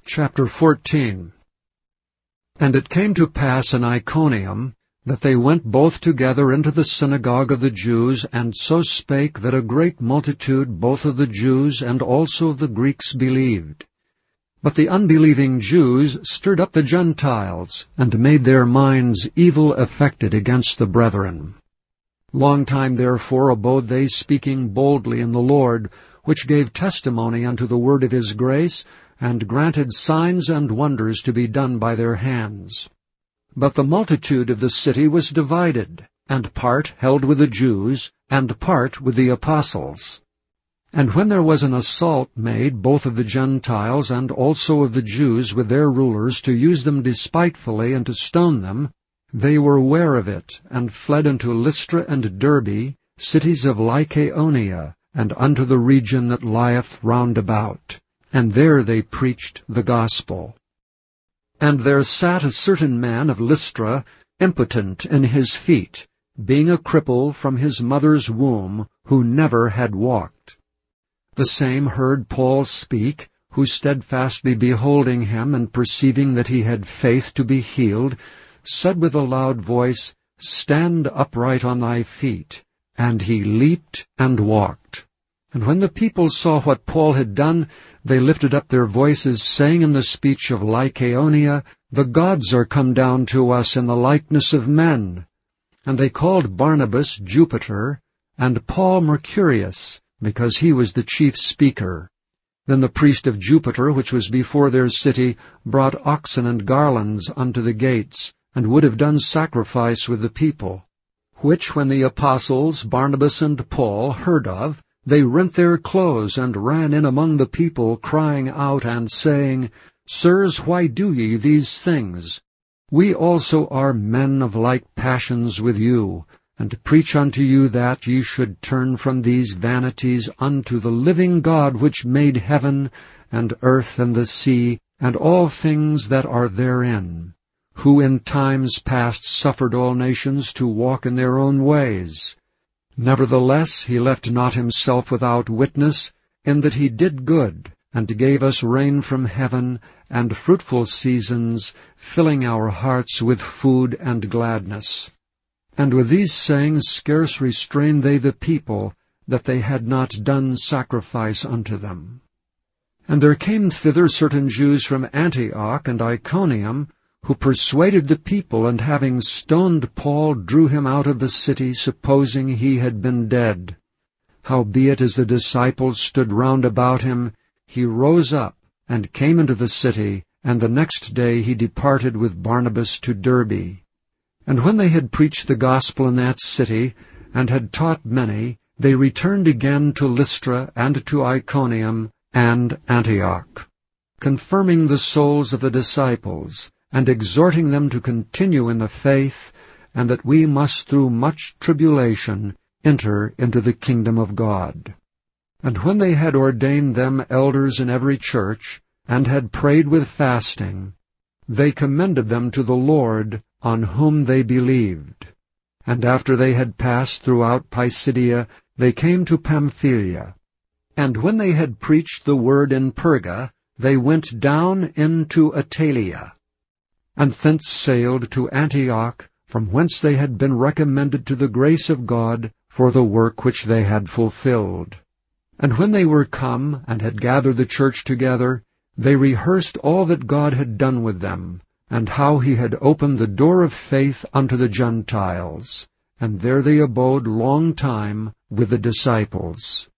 Chapter 14. And it came to pass in Iconium that they went both together into the synagogue of the Jews, and so spake that a great multitude both of the Jews and also of the Greeks believed. But the unbelieving Jews stirred up the Gentiles, and made their minds evil affected against the brethren. Long time therefore abode they speaking boldly in the Lord, which gave testimony unto the word of his grace, and granted signs and wonders to be done by their hands. But the multitude of the city was divided, and part held with the Jews, and part with the apostles. And when there was an assault made both of the Gentiles and also of the Jews with their rulers to use them despitefully and to stone them, they were ware of it, and fled unto Lystra and Derbe, cities of Lycaonia, and unto the region that lieth round about. And there they preached the gospel. And there sat a certain man of Lystra, impotent in his feet, being a cripple from his mother's womb, who never had walked. The same heard Paul speak, who steadfastly beholding him, and perceiving that he had faith to be healed, said with a loud voice, Stand upright on thy feet. And he leaped and walked. And when the people saw what Paul had done, they lifted up their voices, saying in the speech of Lycaonia, The gods are come down to us in the likeness of men. And they called Barnabas Jupiter, and Paul Mercurius, because he was the chief speaker. Then the priest of Jupiter, which was before their city, brought oxen and garlands unto the gates, and would have done sacrifice with the people. Which when the apostles Barnabas and Paul heard of, they rent their clothes, and ran in among the people, crying out and saying, Sirs, why do ye these things? We also are men of like passions with you, and preach unto you that ye should turn from these vanities unto the living God, which made heaven, and earth, and the sea, and all things that are therein, who in times past suffered all nations to walk in their own ways. Nevertheless he left not himself without witness, in that he did good, and gave us rain from heaven, and fruitful seasons, filling our hearts with food and gladness. And with these sayings scarce restrained they the people, that they had not done sacrifice unto them. And there came thither certain Jews from Antioch and Iconium, who persuaded the people, and having stoned Paul, drew him out of the city, supposing he had been dead. Howbeit, as the disciples stood round about him, he rose up, and came into the city, and the next day he departed with Barnabas to Derbe. And when they had preached the gospel in that city, and had taught many, they returned again to Lystra, and to Iconium, and Antioch, confirming the souls of the disciples, and exhorting them to continue in the faith, and that we must through much tribulation enter into the kingdom of God. And when they had ordained them elders in every church, and had prayed with fasting, they commended them to the Lord, on whom they believed. And after they had passed throughout Pisidia, they came to Pamphylia. And when they had preached the word in Perga, they went down into Attalia, and thence sailed to Antioch, from whence they had been recommended to the grace of God for the work which they had fulfilled. And when they were come, and had gathered the church together, they rehearsed all that God had done with them, and how he had opened the door of faith unto the Gentiles. And there they abode long time with the disciples.